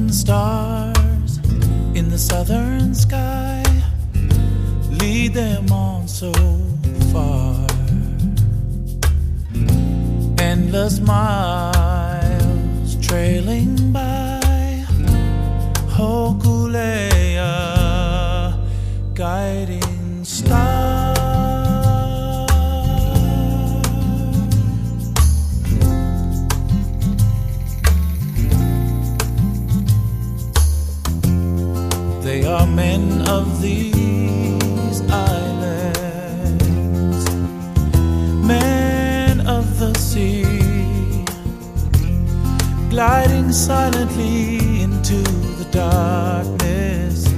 stars in the southern sky lead them on so far. Endless miles trailing by Hokulea, guiding star. They are men of these islands, men of the sea, gliding silently into the darkness,